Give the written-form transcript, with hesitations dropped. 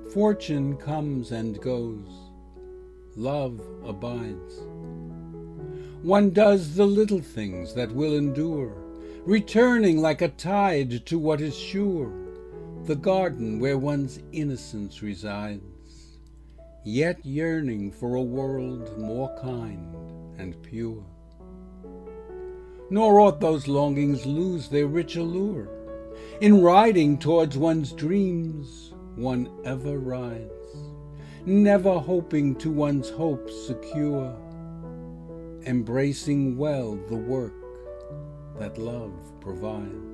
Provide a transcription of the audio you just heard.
Fortune comes and goes, love abides. One does the little things that will endure, returning like a tide to what is sure, the garden where one's innocence resides, yet yearning for a world more kind and pure. Nor ought those longings lose their rich allure. In riding towards one's dreams, one ever rides, never hoping to one's hopes secure, embracing well the work that love provides.